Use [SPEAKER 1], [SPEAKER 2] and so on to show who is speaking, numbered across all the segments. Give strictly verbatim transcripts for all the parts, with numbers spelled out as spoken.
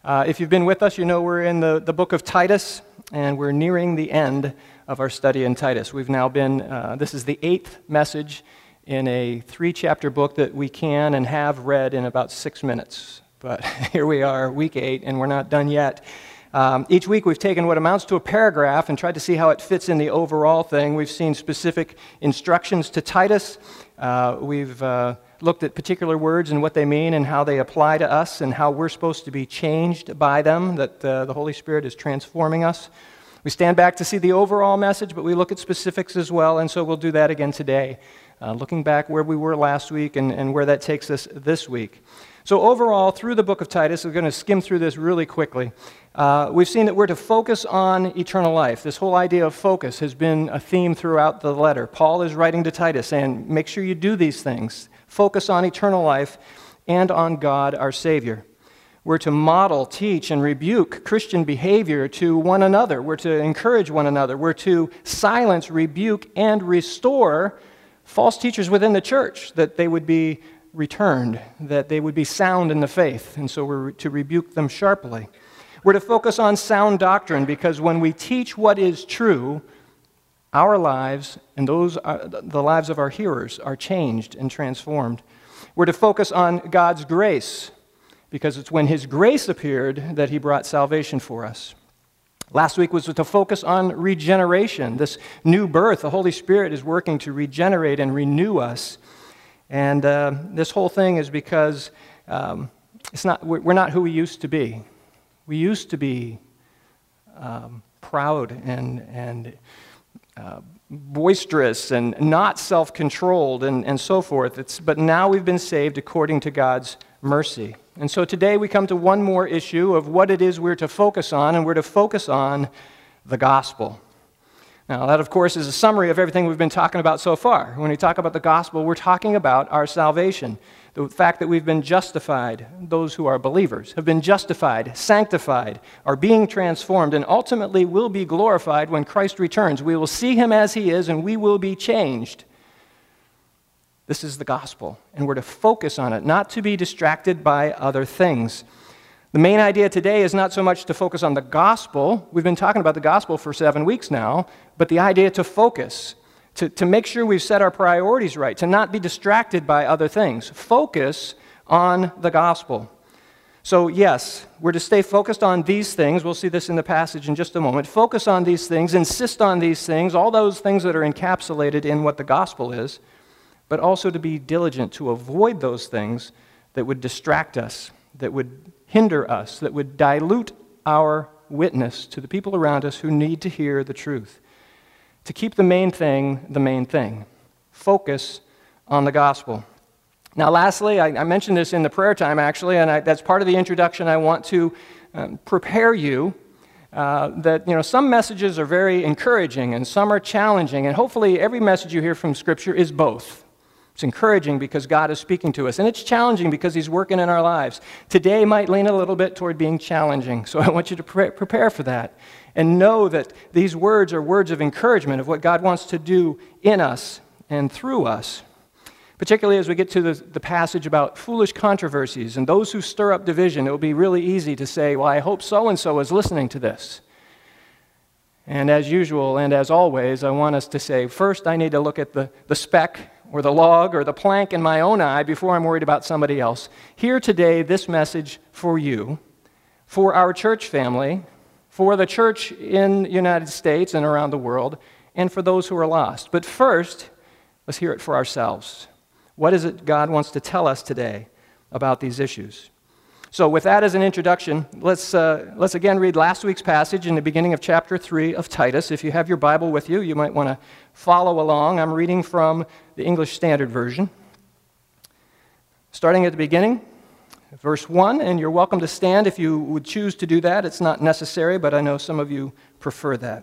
[SPEAKER 1] Uh, if you've been with us, you know we're in the, the book of Titus, and we're nearing the end of our study in Titus. We've now been, uh, this is the eighth message in a three-chapter book that we can and have read in about six minutes. But here we are, week eight, and we're not done yet. Um, each week we've taken what amounts to a paragraph and tried to see how it fits in the overall thing. We've seen specific instructions to Titus. Uh, we've uh, looked at particular words and what they mean and how they apply to us and how we're supposed to be changed by them, that uh, the Holy Spirit is transforming us. We stand back to see the overall message, but we look at specifics as well, and so we'll do that again today, uh, looking back where we were last week and, and where that takes us this week. So overall, through the book of Titus, we're going to skim through this really quickly. Uh, we've seen that we're to focus on eternal life. This whole idea of focus has been a theme throughout the letter. Paul is writing to Titus saying, make sure you do these things. Focus on eternal life and on God, our Savior. We're to model, teach, and rebuke Christian behavior to one another. We're to encourage one another. We're to silence, rebuke, and restore false teachers within the church, that they would be returned, that they would be sound in the faith, and so we're to rebuke them sharply. We're to focus on sound doctrine, because when we teach what is true, our lives and those are, the lives of our hearers are changed and transformed. We're to focus on God's grace, because it's when His grace appeared that He brought salvation for us. Last week was to focus on regeneration, this new birth. The Holy Spirit is working to regenerate and renew us. And uh, this whole thing is because um, it's not, we're not who we used to be. We used to be um, proud and, and uh, boisterous and not self-controlled and, and so forth. It's, but now we've been saved according to God's mercy. And so today we come to one more issue of what it is we're to focus on, and we're to focus on the gospel. Now, that, of course, is a summary of everything we've been talking about so far. When we talk about the gospel, we're talking about our salvation, the fact that we've been justified, those who are believers have been justified, sanctified, are being transformed, and ultimately will be glorified when Christ returns. We will see Him as He is, and we will be changed. This is the gospel, and we're to focus on it, not to be distracted by other things. The main idea today is not so much to focus on the gospel. We've been talking about the gospel for seven weeks now, but the idea to focus, to, to make sure we've set our priorities right, to not be distracted by other things. Focus on the gospel. So yes, we're to stay focused on these things. We'll see this in the passage in just a moment. Focus on these things, insist on these things, all those things that are encapsulated in what the gospel is, but also to be diligent to avoid those things that would distract us, that would hinder us, that would dilute our witness to the people around us who need to hear the truth. To keep the main thing the main thing. Focus on the gospel. Now, lastly, I, I mentioned this in the prayer time, actually, and I, that's part of the introduction. I want to um, prepare you uh, that, you know, some messages are very encouraging and some are challenging, and hopefully every message you hear from Scripture is both. It's encouraging because God is speaking to us, and it's challenging because He's working in our lives. Today might lean a little bit toward being challenging, so I want you to pre- prepare for that and know that these words are words of encouragement of what God wants to do in us and through us, particularly as we get to the, the passage about foolish controversies and those who stir up division. It will be really easy to say, well, I hope so-and-so is listening to this. And as usual and as always, I want us to say, first I need to look at the, the speck or the log, or the plank in my own eye before I'm worried about somebody else. Here today, this message for you, for our church family, for the church in the United States and around the world, and for those who are lost. But first, let's hear it for ourselves. What is it God wants to tell us today about these issues? So with that as an introduction, let's, uh, let's again read last week's passage in the beginning of chapter three of Titus. If you have your Bible with you, you might want to follow along. I'm reading from the English Standard Version. Starting at the beginning, verse one, and you're welcome to stand if you would choose to do that. It's not necessary, but I know some of you prefer that.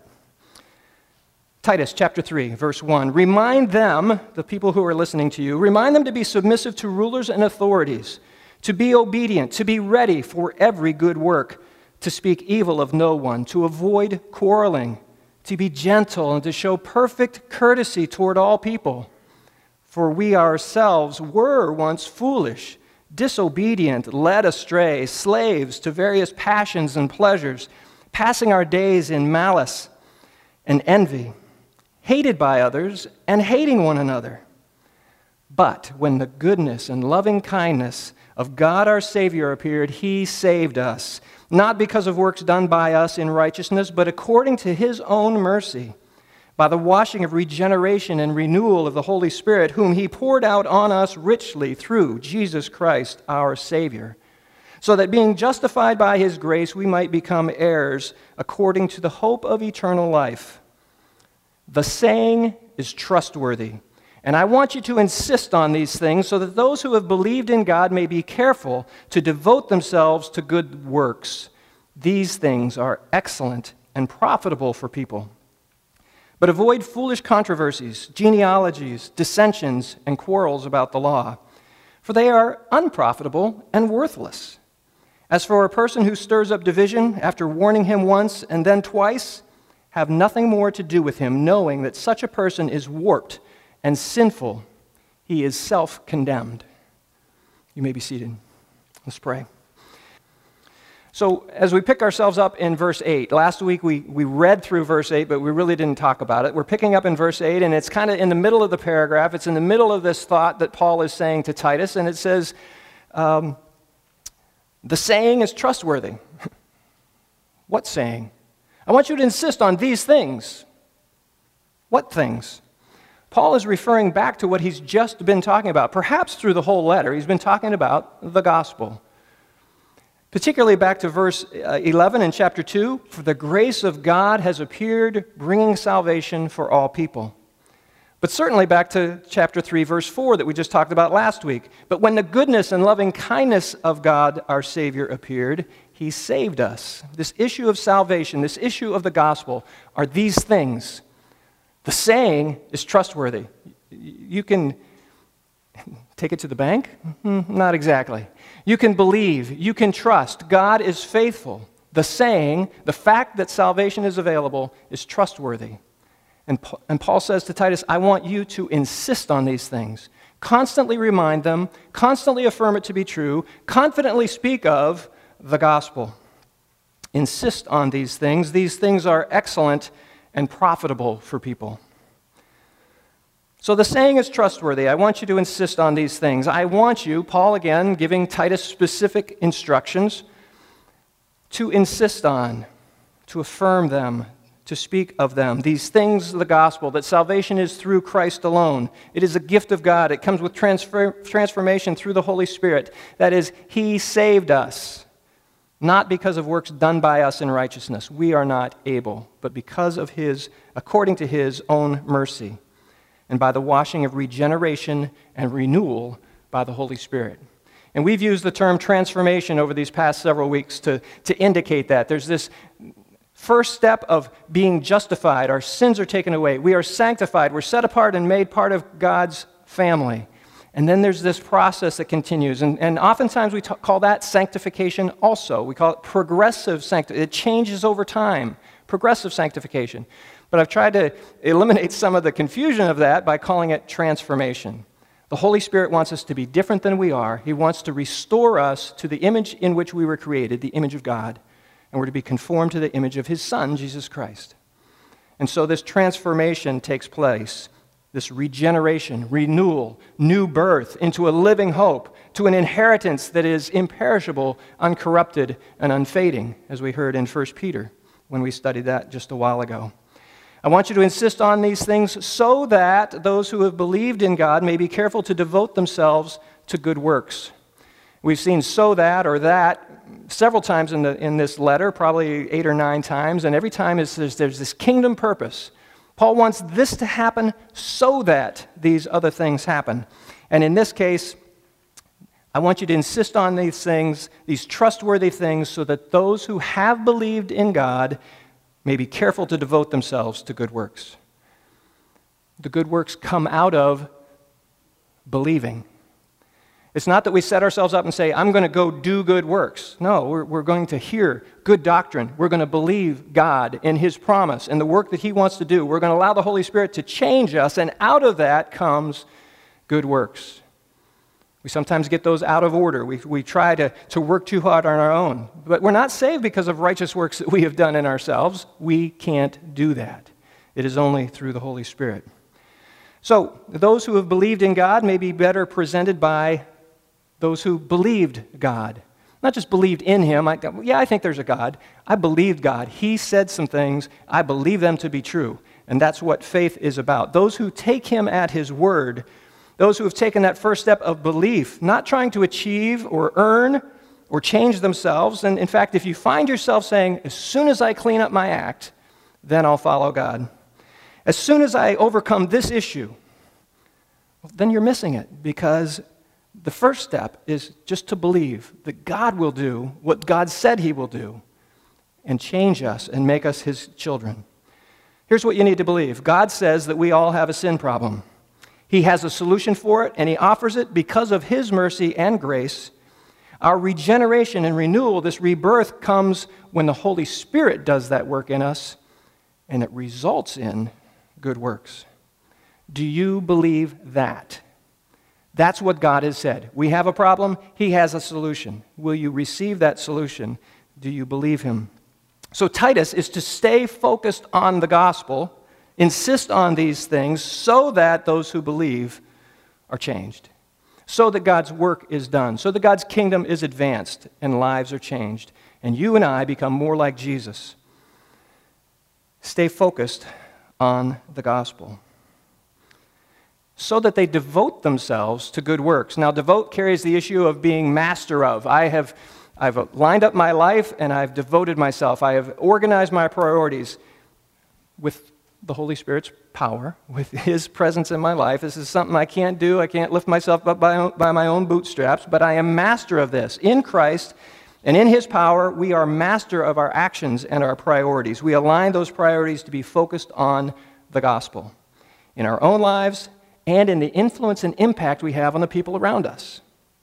[SPEAKER 1] Titus chapter three, verse one, remind them, the people who are listening to you, remind them to be submissive to rulers and authorities, to be obedient, to be ready for every good work, to speak evil of no one, to avoid quarreling, to be gentle, and to show perfect courtesy toward all people. For we ourselves were once foolish, disobedient, led astray, slaves to various passions and pleasures, passing our days in malice and envy, hated by others and hating one another. But when the goodness and loving kindness of God our Savior appeared, he saved us, not because of works done by us in righteousness, but according to his own mercy, by the washing of regeneration and renewal of the Holy Spirit, whom he poured out on us richly through Jesus Christ our Savior, so that being justified by his grace, we might become heirs according to the hope of eternal life. The saying is trustworthy, and I want you to insist on these things so that those who have believed in God may be careful to devote themselves to good works. These things are excellent and profitable for people. But avoid foolish controversies, genealogies, dissensions, and quarrels about the law, for they are unprofitable and worthless. As for a person who stirs up division after warning him once and then twice, have nothing more to do with him, knowing that such a person is warped and sinful. He is self-condemned. You may be seated. Let's pray. So as we pick ourselves up in verse eight, last week we, we read through verse eight, but we really didn't talk about it. We're picking up in verse eight, and it's kind of in the middle of the paragraph. It's in the middle of this thought that Paul is saying to Titus, and it says, um, the saying is trustworthy. What saying? I want you to insist on these things. What things? Paul is referring back to what he's just been talking about. Perhaps through the whole letter, he's been talking about the gospel. Particularly back to verse eleven in chapter two, for the grace of God has appeared, bringing salvation for all people. But certainly back to chapter three, verse four that we just talked about last week. But when the goodness and loving kindness of God, our Savior, appeared, he saved us. This issue of salvation, this issue of the gospel, are these things. The saying is trustworthy. You can take it to the bank? Not exactly. You can believe, you can trust. God is faithful. The saying, the fact that salvation is available, is trustworthy. And, and Paul says to Titus, I want you to insist on these things. Constantly remind them, constantly affirm it to be true, confidently speak of the gospel. Insist on these things. These things are excellent and profitable for people. So the saying is trustworthy. I want you to insist on these things. I want you, Paul again, giving Titus specific instructions, to insist on, to affirm them, to speak of them. These things of the gospel, that salvation is through Christ alone. It is a gift of God. It comes with transfer, transformation through the Holy Spirit. That is, he saved us, not because of works done by us in righteousness. We are not able, but because of his, according to his own mercy, and by the washing of regeneration and renewal by the Holy Spirit. And we've used the term transformation over these past several weeks to, to indicate that. There's this first step of being justified. Our sins are taken away. We are sanctified. We're set apart and made part of God's family. And then there's this process that continues. And, and oftentimes we t- call that sanctification also. We call it progressive sanctification. It changes over time. Progressive sanctification. But I've tried to eliminate some of the confusion of that by calling it transformation. The Holy Spirit wants us to be different than we are. He wants to restore us to the image in which we were created, the image of God. And we're to be conformed to the image of his Son, Jesus Christ. And so this transformation takes place, this regeneration, renewal, new birth into a living hope, to an inheritance that is imperishable, uncorrupted, and unfading, as we heard in First Peter when we studied that just a while ago. I want you to insist on these things so that those who have believed in God may be careful to devote themselves to good works. We've seen so that or that several times in, the, in this letter, probably eight or nine times, and every time is, there's, there's this kingdom purpose. Paul wants this to happen so that these other things happen. And in this case, I want you to insist on these things, these trustworthy things, so that those who have believed in God may be careful to devote themselves to good works. The good works come out of believing. It's not that we set ourselves up and say, I'm going to go do good works. No, we're, we're going to hear good doctrine. We're going to believe God in his promise and the work that he wants to do. We're going to allow the Holy Spirit to change us, and out of that comes good works. We sometimes get those out of order. We, we try to, to work too hard on our own. But we're not saved because of righteous works that we have done in ourselves. We can't do that. It is only through the Holy Spirit. So, those who have believed in God may be better presented by those who believed God. Not just believed in Him. I, yeah, I think there's a God. I believed God. He said some things. I believe them to be true. And that's what faith is about. Those who take Him at His word, those who have taken that first step of belief, not trying to achieve or earn or change themselves. And in fact, if you find yourself saying, as soon as I clean up my act, then I'll follow God. As soon as I overcome this issue, well, then you're missing it, because the first step is just to believe that God will do what God said He will do and change us and make us His children. Here's what you need to believe. God says that we all have a sin problem. He has a solution for it, and He offers it because of His mercy and grace. Our regeneration and renewal, this rebirth, comes when the Holy Spirit does that work in us, and it results in good works. Do you believe that? That's what God has said. We have a problem. He has a solution. Will you receive that solution? Do you believe Him? So Titus is to stay focused on the gospel, insist on these things so that those who believe are changed, so that God's work is done, so that God's kingdom is advanced and lives are changed, and you and I become more like Jesus. Stay focused on the gospel, so that they devote themselves to good works. Now, devote carries the issue of being master of. I have I've lined up my life and I've devoted myself. I have organized my priorities with the Holy Spirit's power, with His presence in my life. This is something I can't do. I can't lift myself up by, by my own bootstraps, but I am master of this. In Christ and in His power, we are master of our actions and our priorities. We align those priorities to be focused on the gospel in our own lives and in the influence and impact we have on the people around us.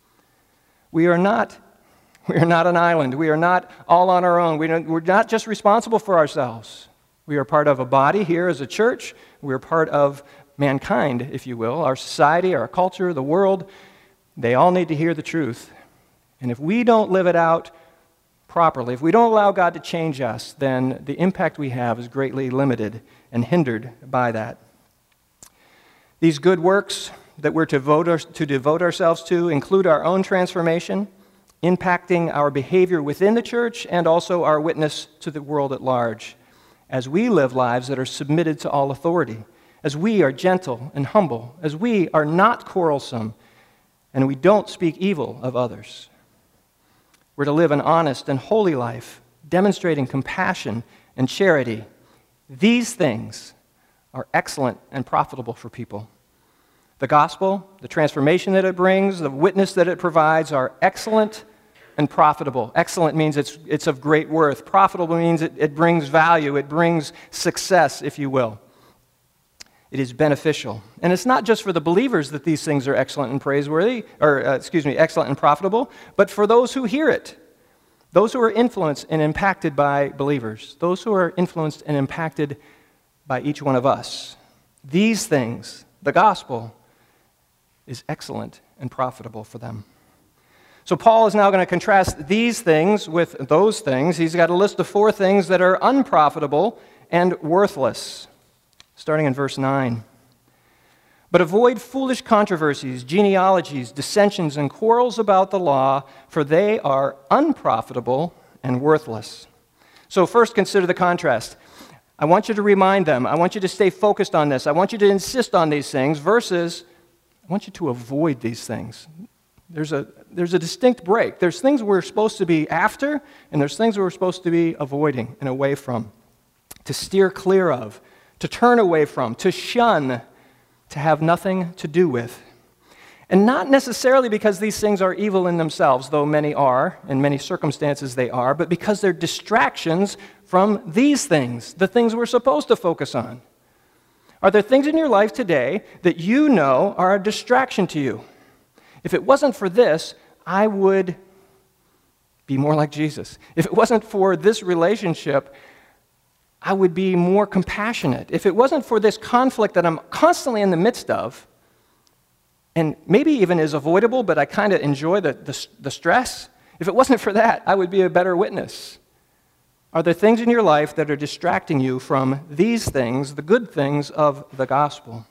[SPEAKER 1] We are not, we are not an island. We are not all on our own. We don't, we're not just responsible for ourselves. We are part of a body here as a church. We are part of mankind, if you will, our society, our culture, the world. They all need to hear the truth. And if we don't live it out properly, if we don't allow God to change us, then the impact we have is greatly limited and hindered by that. These good works that we're to devote, our, to devote ourselves to include our own transformation, impacting our behavior within the church and also our witness to the world at large, as we live lives that are submitted to all authority, as we are gentle and humble, as we are not quarrelsome, and we don't speak evil of others. We're to live an honest and holy life, demonstrating compassion and charity. These things are excellent and profitable for people. The gospel, the transformation that it brings, the witness that it provides are excellent and profitable. Excellent means it's, it's of great worth. Profitable means it, it brings value. It brings success, if you will. It is beneficial. And it's not just for the believers that these things are excellent and praiseworthy, or uh, excuse me, excellent and profitable, but for those who hear it, those who are influenced and impacted by believers, those who are influenced and impacted by each one of us. These things, the gospel, is excellent and profitable for them. So Paul is now going to contrast these things with those things. He's got a list of four things that are unprofitable and worthless, starting in verse nine. But avoid foolish controversies, genealogies, dissensions, and quarrels about the law, for they are unprofitable and worthless. So first, consider the contrast. I want you to remind them. I want you to stay focused on this. I want you to insist on these things versus I want you to avoid these things. There's a, there's a distinct break. There's things we're supposed to be after, and there's things we're supposed to be avoiding and away from, to steer clear of, to turn away from, to shun, to have nothing to do with. And not necessarily because these things are evil in themselves, though many are, in many circumstances they are, but because they're distractions from these things, the things we're supposed to focus on. Are there things in your life today that you know are a distraction to you? If it wasn't for this, I would be more like Jesus. If it wasn't for this relationship, I would be more compassionate. If it wasn't for this conflict that I'm constantly in the midst of, and maybe even is avoidable, but I kind of enjoy the, the, the stress. If it wasn't for that, I would be a better witness. Are there things in your life that are distracting you from these things, the good things of the gospel?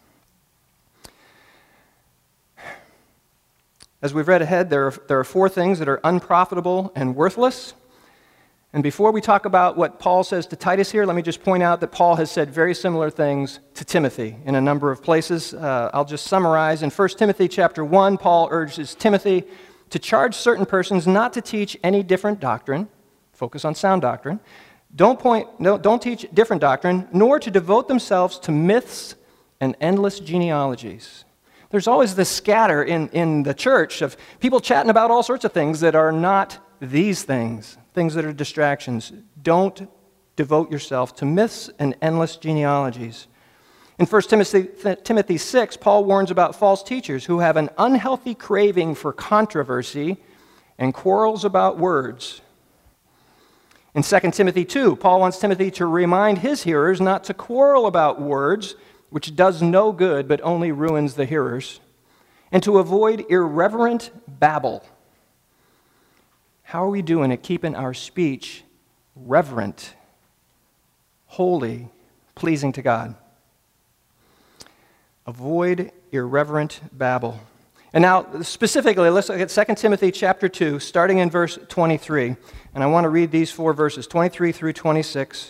[SPEAKER 1] As we've read ahead, there are, there are four things that are unprofitable and worthless. And before we talk about what Paul says to Titus here, let me just point out that Paul has said very similar things to Timothy in a number of places. Uh, I'll just summarize. In First Timothy chapter one, Paul urges Timothy to charge certain persons not to teach any different doctrine, focus on sound doctrine, don't, point, no, don't teach different doctrine, nor to devote themselves to myths and endless genealogies. There's always this scatter in, in the church of people chatting about all sorts of things that are not these things. Things that are distractions. Don't devote yourself to myths and endless genealogies. In First Timothy, Timothy six, Paul warns about false teachers who have an unhealthy craving for controversy and quarrels about words. In Second Timothy two, Paul wants Timothy to remind his hearers not to quarrel about words, which does no good but only ruins the hearers, and to avoid irreverent babble. How are we doing at keeping our speech reverent, holy, pleasing to God? Avoid irreverent babble. And now, specifically, let's look at Second Timothy chapter two, starting in verse twenty-three. And I want to read these four verses, twenty-three through twenty-six.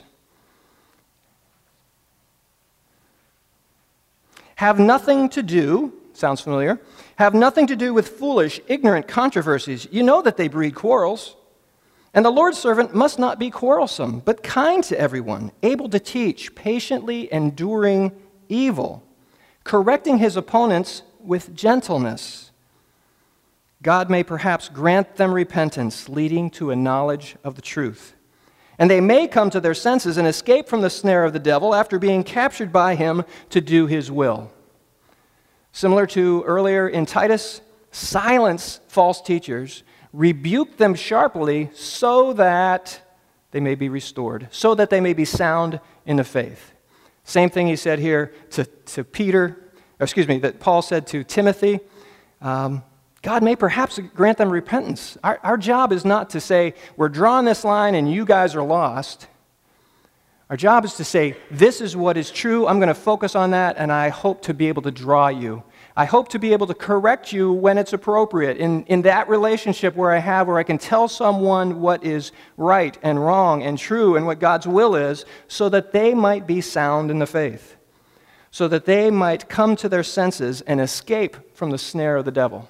[SPEAKER 1] Have nothing to do, sounds familiar, have nothing to do with foolish, ignorant controversies. You know that they breed quarrels. And the Lord's servant must not be quarrelsome, but kind to everyone, able to teach, patiently enduring evil, correcting his opponents with gentleness. God may perhaps grant them repentance, leading to a knowledge of the truth. And they may come to their senses and escape from the snare of the devil after being captured by him to do his will. Similar to earlier in Titus, silence false teachers, rebuke them sharply so that they may be restored, so that they may be sound in the faith. Same thing he said here to, to Peter, or excuse me, that Paul said to Timothy. Um, God may perhaps grant them repentance. Our, our job is not to say, we're drawing this line and you guys are lost. Our job is to say, this is what is true. I'm going to focus on that, and I hope to be able to draw you. I hope to be able to correct you when it's appropriate in, in that relationship where I have, where I can tell someone what is right and wrong and true and what God's will is, so that they might be sound in the faith, so that they might come to their senses and escape from the snare of the devil.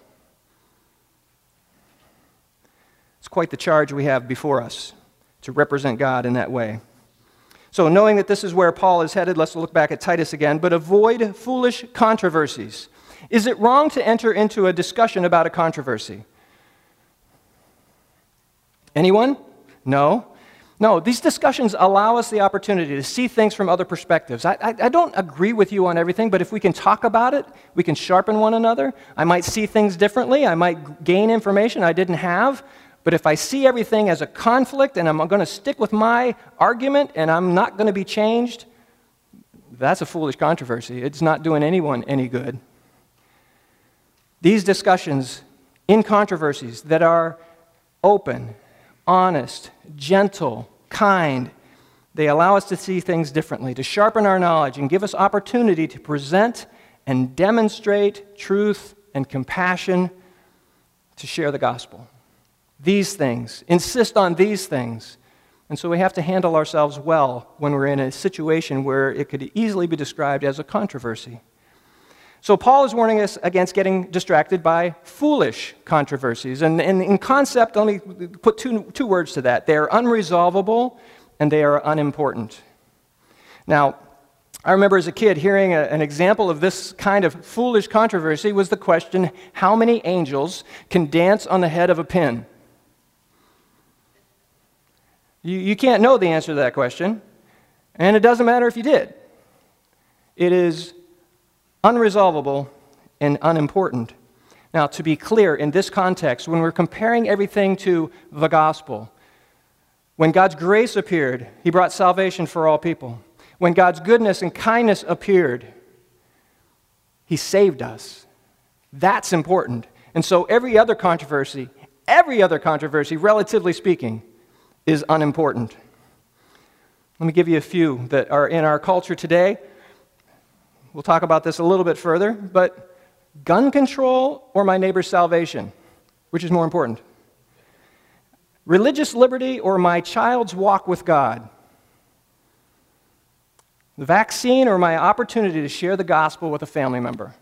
[SPEAKER 1] It's quite the charge we have before us to represent God in that way. So knowing that this is where Paul is headed, let's look back at Titus again. But avoid foolish controversies. Is it wrong to enter into a discussion about a controversy? Anyone? No. No, these discussions allow us the opportunity to see things from other perspectives. I, I, I don't agree with you on everything, but if we can talk about it, we can sharpen one another. I might see things differently. I might gain information I didn't have. But if I see everything as a conflict and I'm going to stick with my argument and I'm not going to be changed, that's a foolish controversy. It's not doing anyone any good. These discussions in controversies that are open, honest, gentle, kind, they allow us to see things differently, to sharpen our knowledge and give us opportunity to present and demonstrate truth and compassion, to share the gospel. These things, insist on these things. And so we have to handle ourselves well when we're in a situation where it could easily be described as a controversy. So Paul is warning us against getting distracted by foolish controversies. And, and in concept, let me put two, two words to that. They are unresolvable and they are unimportant. Now, I remember as a kid hearing a, an example of this kind of foolish controversy was the question, how many angels can dance on the head of a pin? You, you can't know the answer to that question, and it doesn't matter if you did. It is unresolvable and unimportant. Now, to be clear, in this context, when we're comparing everything to the gospel, when God's grace appeared, he brought salvation for all people. When God's goodness and kindness appeared, he saved us. That's important. And so every other controversy, every other controversy, relatively speaking, is unimportant. Let me give you a few that are in our culture today. We'll talk about this a little bit further, but gun control or my neighbor's salvation? Which is more important? Religious liberty or my child's walk with God? The vaccine or my opportunity to share the gospel with a family member?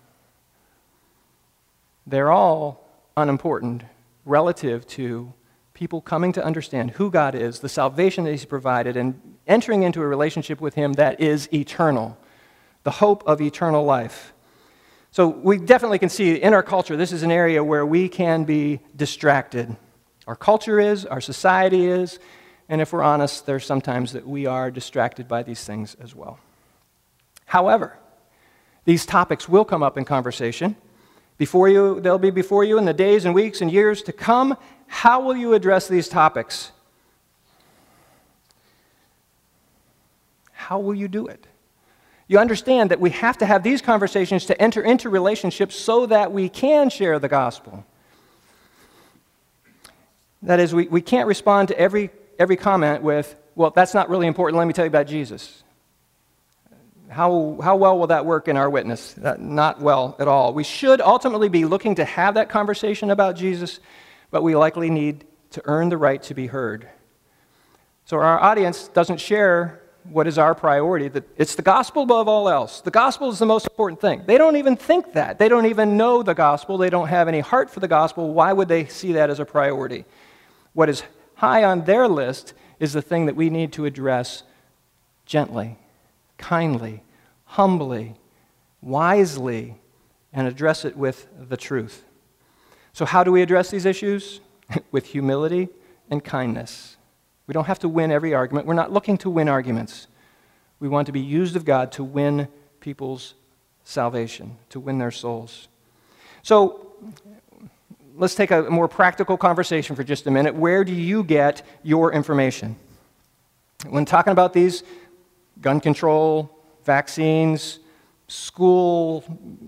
[SPEAKER 1] They're all unimportant relative to people coming to understand who God is, the salvation that He's provided, and entering into a relationship with Him that is eternal, the hope of eternal life. So we definitely can see in our culture, this is an area where we can be distracted. Our culture is, our society is, and if we're honest, there's sometimes that we are distracted by these things as well. However, these topics will come up in conversation. Before you, they'll be before you in the days and weeks and years to come. How will you address these topics? How will you do it? You understand that we have to have these conversations to enter into relationships so that we can share the gospel. That is, we, we can't respond to every, every comment with, well, that's not really important, let me tell you about Jesus. How, how well will that work in our witness? That, not well at all. We should ultimately be looking to have that conversation about Jesus, but we likely need to earn the right to be heard. So our audience doesn't share what is our priority. That it's the gospel above all else. The gospel is the most important thing. They don't even think that. They don't even know the gospel. They don't have any heart for the gospel. Why would they see that as a priority? What is high on their list is the thing that we need to address gently, kindly, humbly, wisely, and address it with the truth. So how do we address these issues? With humility and kindness. We don't have to win every argument. We're not looking to win arguments. We want to be used of God to win people's salvation, to win their souls. So let's take a more practical conversation for just a minute. Where do you get your information? When talking about these, gun control, vaccines, school,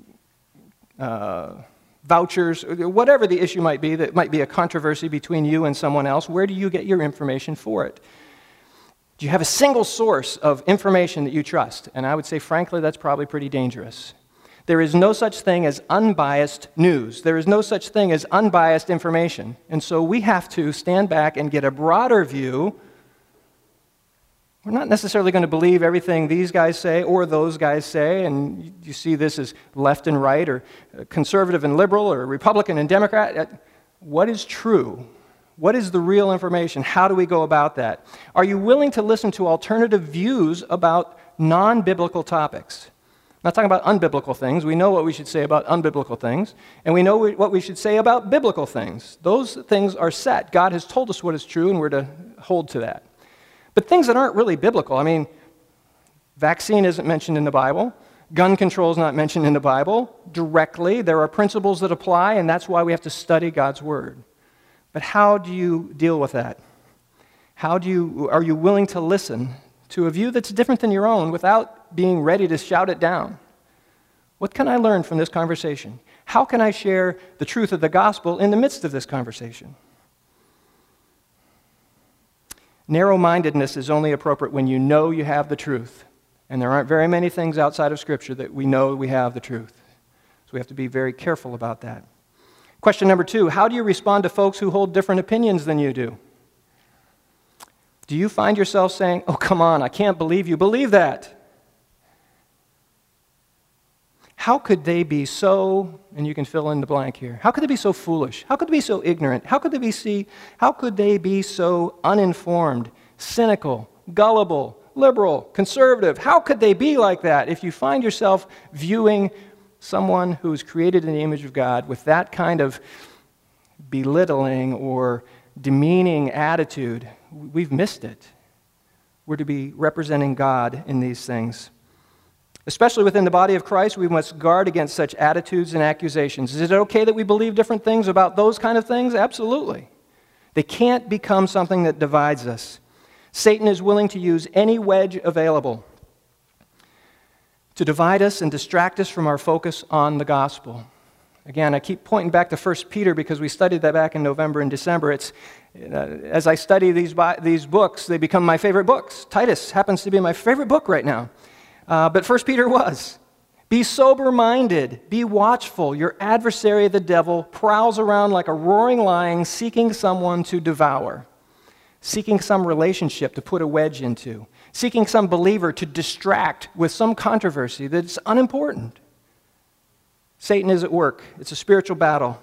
[SPEAKER 1] uh, vouchers, whatever the issue might be that might be a controversy between you and someone else, where do you get your information for it? Do you have a single source of information that you trust? And I would say, frankly, that's probably pretty dangerous. There is no such thing as unbiased news. There is no such thing as unbiased information. And so we have to stand back and get a broader view. We're not necessarily going to believe everything these guys say or those guys say, and you see this as left and right, or conservative and liberal, or Republican and Democrat. What is true? What is the real information? How do we go about that? Are you willing to listen to alternative views about non-biblical topics? I'm not talking about unbiblical things. We know what we should say about unbiblical things, and we know what we should say about biblical things. Those things are set. God has told us what is true, and we're to hold to that. But things that aren't really biblical, I mean, vaccine isn't mentioned in the Bible. Gun control is not mentioned in the Bible directly. There are principles that apply, and that's why we have to study God's Word. But how do you deal with that? How do you, are you willing to listen to a view that's different than your own without being ready to shout it down? What can I learn from this conversation? How can I share the truth of the gospel in the midst of this conversation? Narrow-mindedness is only appropriate when you know you have the truth. And there aren't very many things outside of Scripture that we know we have the truth. So we have to be very careful about that. Question number two, how do you respond to folks who hold different opinions than you do? Do you find yourself saying, oh, come on, I can't believe you believe that? How could they be so, and you can fill in the blank here, how could they be so foolish? How could they be so ignorant? How could they be, see, how could they be so uninformed, cynical, gullible, liberal, conservative? How could they be like that? If you find yourself viewing someone who is created in the image of God with that kind of belittling or demeaning attitude, we've missed it. We're to be representing God in these things. Especially within the body of Christ, we must guard against such attitudes and accusations. Is it okay that we believe different things about those kind of things? Absolutely. They can't become something that divides us. Satan is willing to use any wedge available to divide us and distract us from our focus on the gospel. Again, I keep pointing back to First Peter because we studied that back in November and December. It's, uh, as I study these, these books, they become my favorite books. Titus happens to be my favorite book right now. Uh, but First Peter was. Be sober-minded, be watchful. Your adversary, the devil, prowls around like a roaring lion, seeking someone to devour, seeking some relationship to put a wedge into, seeking some believer to distract with some controversy that's unimportant. Satan is at work. It's a spiritual battle.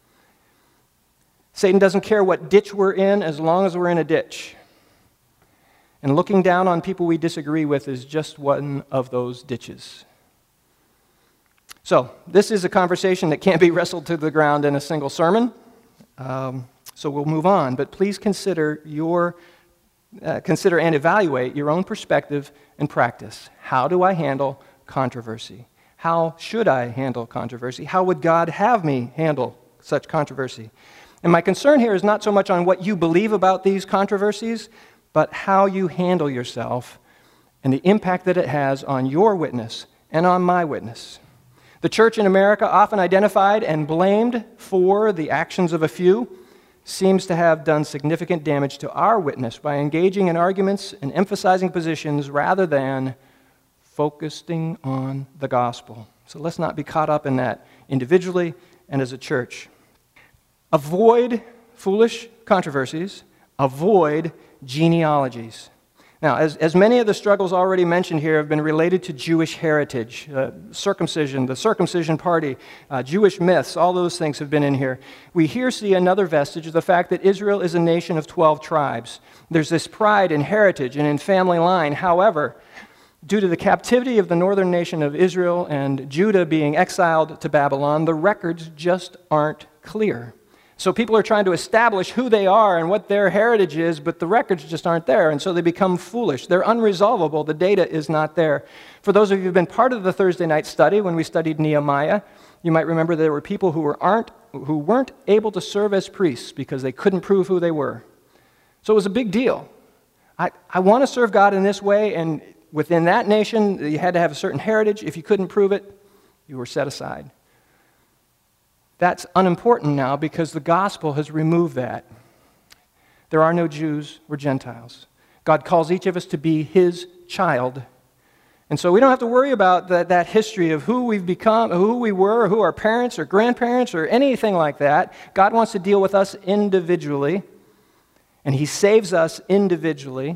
[SPEAKER 1] Satan doesn't care what ditch we're in as long as we're in a ditch. And looking down on people we disagree with is just one of those ditches. So, this is a conversation that can't be wrestled to the ground in a single sermon. Um, so we'll move on. But please consider your, uh, consider and evaluate your own perspective and practice. How do I handle controversy? How should I handle controversy? How would God have me handle such controversy? And my concern here is not so much on what you believe about these controversies, but how you handle yourself and the impact that it has on your witness and on my witness. The church in America, often identified and blamed for the actions of a few, seems to have done significant damage to our witness by engaging in arguments and emphasizing positions rather than focusing on the gospel. So let's not be caught up in that individually and as a church. Avoid foolish controversies. Avoid genealogies. Now, as, as many of the struggles already mentioned here have been related to Jewish heritage, uh, circumcision, the circumcision party, uh, Jewish myths, all those things have been in here. We here see another vestige of the fact that Israel is a nation of twelve tribes. There's this pride in heritage and in family line. However, due to the captivity of the northern nation of Israel and Judah being exiled to Babylon, the records just aren't clear. So people are trying to establish who they are and what their heritage is, but the records just aren't there, and so they become foolish. They're unresolvable. The data is not there. For those of you who've been part of the Thursday night study, when we studied Nehemiah, you might remember there were people who, were aren't, who weren't able to serve as priests because they couldn't prove who they were. So it was a big deal. I, I want to serve God in this way, and within that nation, you had to have a certain heritage. If you couldn't prove it, you were set aside. That's unimportant now because the gospel has removed that. There are no Jews or Gentiles. God calls each of us to be his child. And so we don't have to worry about that, that history of who we've become, who we were, or who our parents or grandparents or anything like that. God wants to deal with us individually, and he saves us individually.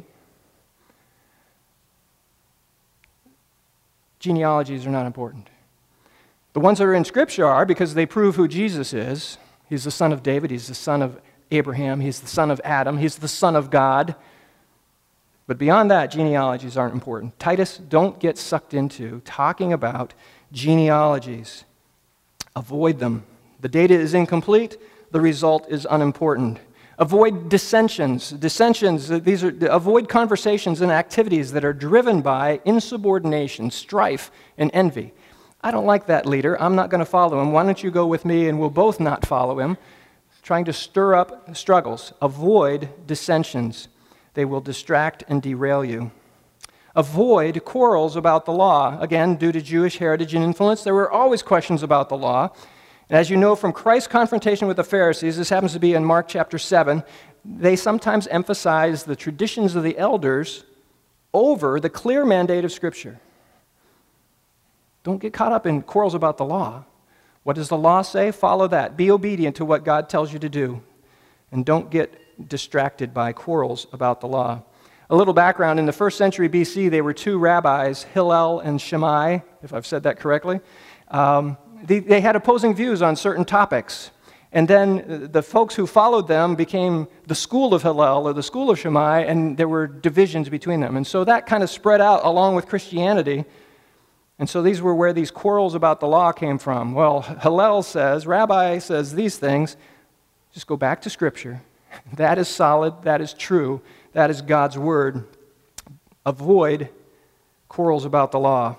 [SPEAKER 1] Genealogies are not important. The ones that are in Scripture are because they prove who Jesus is. He's the son of David. He's the son of Abraham. He's the son of Adam. He's the son of God. But beyond that, genealogies aren't important. Titus, don't get sucked into talking about genealogies. Avoid them. The data is incomplete. The result is unimportant. Avoid dissensions. Dissensions, these are, avoid conversations and activities that are driven by insubordination, strife, and envy. I don't like that leader. I'm not going to follow him. Why don't you go with me and we'll both not follow him? Trying to stir up struggles. Avoid dissensions. They will distract and derail you. Avoid quarrels about the law. Again, due to Jewish heritage and influence, there were always questions about the law. And as you know from Christ's confrontation with the Pharisees, this happens to be in Mark chapter seven, they sometimes emphasize the traditions of the elders over the clear mandate of Scripture. Don't get caught up in quarrels about the law. What does the law say? Follow that. Be obedient to what God tells you to do. And don't get distracted by quarrels about the law. A little background, in the first century B C, they were two rabbis, Hillel and Shammai, if I've said that correctly. Um, they, they had opposing views on certain topics. And then the folks who followed them became the school of Hillel or the school of Shammai, and there were divisions between them. And so that kind of spread out along with Christianity. And so these were where these quarrels about the law came from. Well, Hillel says, Rabbi says these things. Just go back to Scripture. That is solid. That is true. That is God's word. Avoid quarrels about the law.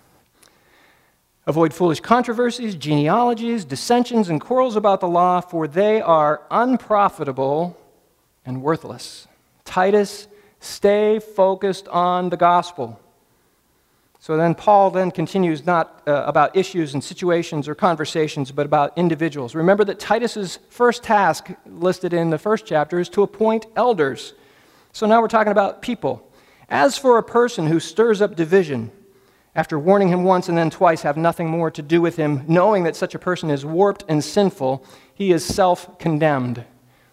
[SPEAKER 1] Avoid foolish controversies, genealogies, dissensions, and quarrels about the law, for they are unprofitable and worthless. Titus, stay focused on the gospel. So then Paul then continues not uh, about issues and situations or conversations, but about individuals. Remember that Titus's first task listed in the first chapter is to appoint elders. So now we're talking about people. As for a person who stirs up division, after warning him once and then twice, have nothing more to do with him, knowing that such a person is warped and sinful, he is self-condemned.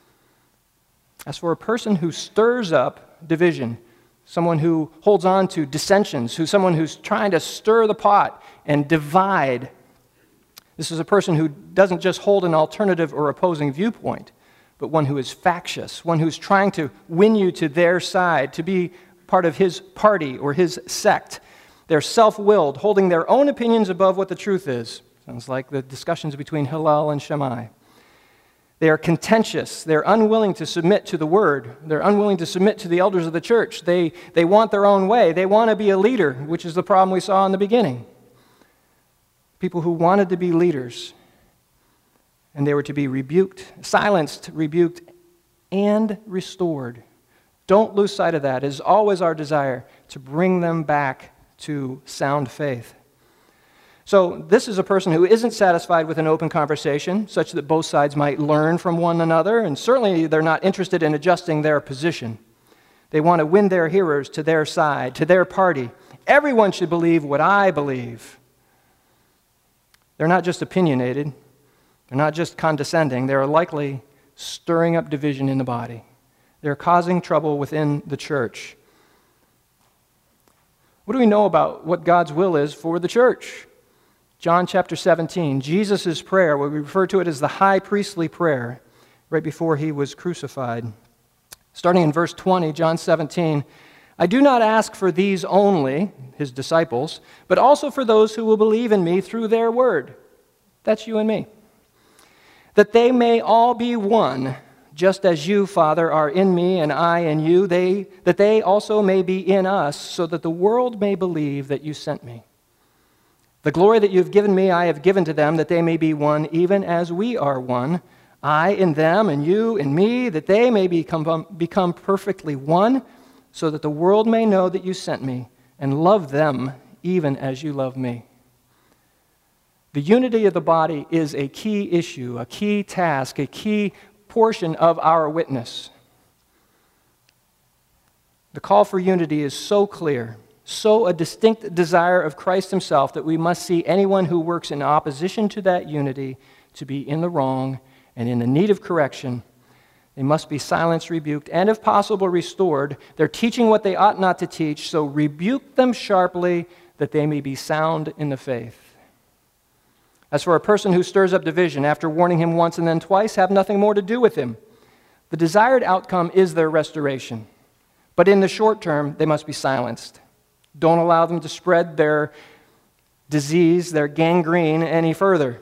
[SPEAKER 1] As for a person who stirs up division, someone who holds on to dissensions, who's someone who's trying to stir the pot and divide. This is a person who doesn't just hold an alternative or opposing viewpoint, but one who is factious, one who's trying to win you to their side, to be part of his party or his sect. They're self-willed, holding their own opinions above what the truth is. Sounds like the discussions between Hillel and Shammai. They are contentious. They're unwilling to submit to the word. They're unwilling to submit to the elders of the church. They, they want their own way. They want to be a leader, which is the problem we saw in the beginning. People who wanted to be leaders, and they were to be rebuked, silenced, rebuked, and restored. Don't lose sight of that. It is always our desire to bring them back to sound faith. So this is a person who isn't satisfied with an open conversation, such that both sides might learn from one another, and certainly they're not interested in adjusting their position. They want to win their hearers to their side, to their party. Everyone should believe what I believe. They're not just opinionated. They're not just condescending. They're likely stirring up division in the body. They're causing trouble within the church. What do we know about what God's will is for the church? John chapter seventeen, Jesus' prayer, we refer to it as the high priestly prayer, right before he was crucified. Starting in verse twenty, John seventeen, I do not ask for these only, his disciples, but also for those who will believe in me through their word. That's you and me. That they may all be one, just as you, Father, are in me and I in you, they, that they also may be in us, so that the world may believe that you sent me. The glory that you have given me, I have given to them, that they may be one, even as we are one. I in them, and you in me, that they may become, become perfectly one, so that the world may know that you sent me, and love them even as you love me. The unity of the body is a key issue, a key task, a key portion of our witness. The call for unity is so clear, so a distinct desire of Christ himself, that we must see anyone who works in opposition to that unity to be in the wrong and in the need of correction. They must be silenced, rebuked, and if possible restored. They're teaching what they ought not to teach, so rebuke them sharply that they may be sound in the faith. As for a person who stirs up division, after warning him once and then twice, have nothing more to do with him. The desired outcome is their restoration, but in the short term, they must be silenced. Don't allow them to spread their disease, their gangrene, any further.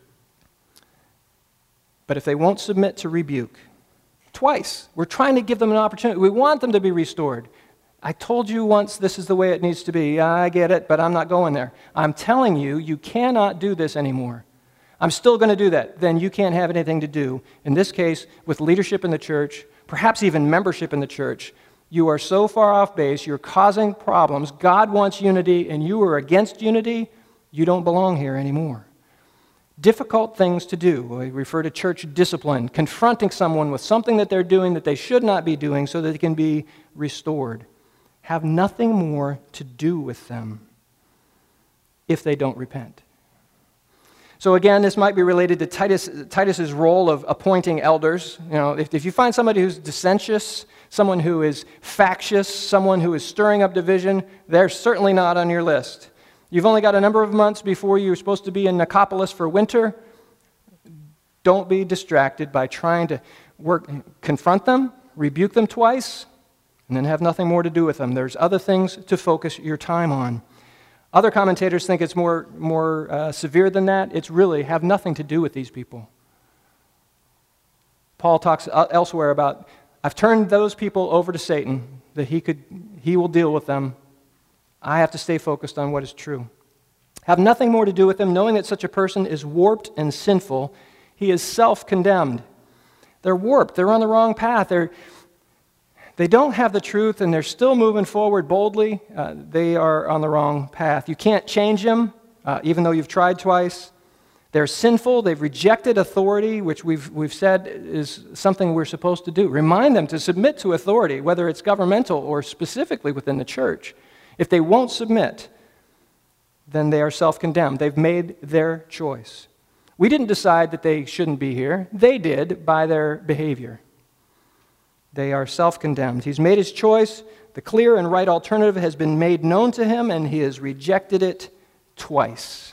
[SPEAKER 1] But if they won't submit to rebuke, twice, we're trying to give them an opportunity. We want them to be restored. I told you once this is the way it needs to be. Yeah, I get it, but I'm not going there. I'm telling you, you cannot do this anymore. I'm still going to do that. Then you can't have anything to do, in this case, with leadership in the church, perhaps even membership in the church. You are so far off base, you're causing problems. God wants unity, and you are against unity. You don't belong here anymore. Difficult things to do. We refer to church discipline, confronting someone with something that they're doing that they should not be doing so that they can be restored. Have nothing more to do with them if they don't repent. So again, this might be related to Titus, Titus's role of appointing elders. You know, if, if you find somebody who's dissentious, someone who is factious, someone who is stirring up division, they're certainly not on your list. You've only got a number of months before you're supposed to be in Nicopolis for winter. Don't be distracted by trying to work, confront them, rebuke them twice, and then have nothing more to do with them. There's other things to focus your time on. Other commentators think it's more, more uh, severe than that. It's really have nothing to do with these people. Paul talks elsewhere about, I've turned those people over to Satan, that he could, he will deal with them. I have to stay focused on what is true. Have nothing more to do with them, knowing that such a person is warped and sinful. He is self-condemned. They're warped. They're on the wrong path. They're they don't have the truth and they're still moving forward boldly, uh, they are on the wrong path. You can't change them, uh, even though you've tried twice. They're sinful. They've rejected authority, which we've, we've said is something we're supposed to do. Remind them to submit to authority, whether it's governmental or specifically within the church. If they won't submit, then they are self-condemned. They've made their choice. We didn't decide that they shouldn't be here. They did by their behavior. They are self-condemned. He's made his choice. The clear and right alternative has been made known to him, and he has rejected it twice.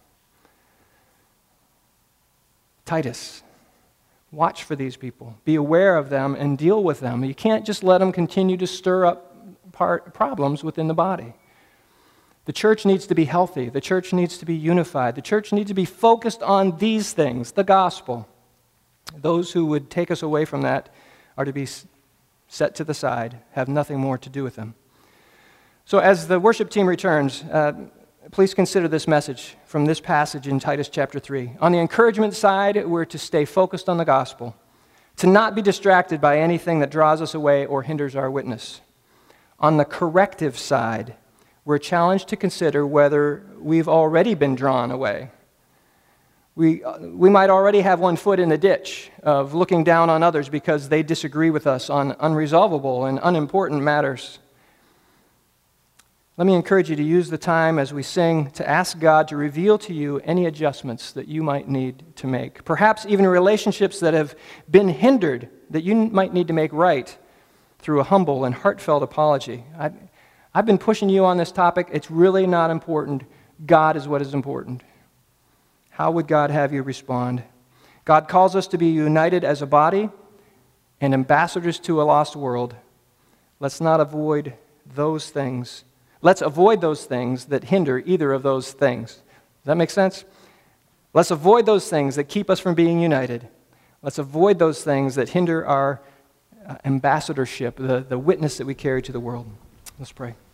[SPEAKER 1] Titus, watch for these people. Be aware of them and deal with them. You can't just let them continue to stir up part, problems within the body. The church needs to be healthy. The church needs to be unified. The church needs to be focused on these things, the gospel. Those who would take us away from that are to be set to the side, have nothing more to do with them. So as the worship team returns, uh, please consider this message from this passage in Titus chapter three. On the encouragement side, we're to stay focused on the gospel, to not be distracted by anything that draws us away or hinders our witness. On the corrective side, we're challenged to consider whether we've already been drawn away. We, we might already have one foot in the ditch of looking down on others because they disagree with us on unresolvable and unimportant matters. Let me encourage you to use the time as we sing to ask God to reveal to you any adjustments that you might need to make. Perhaps even relationships that have been hindered that you might need to make right through a humble and heartfelt apology. I, I've been pushing you on this topic. It's really not important. God is what is important. How would God have you respond? God calls us to be united as a body and ambassadors to a lost world. Let's not avoid those things. Let's avoid those things that hinder either of those things. Does that make sense? Let's avoid those things that keep us from being united. Let's avoid those things that hinder our ambassadorship, the, the witness that we carry to the world. Let's pray.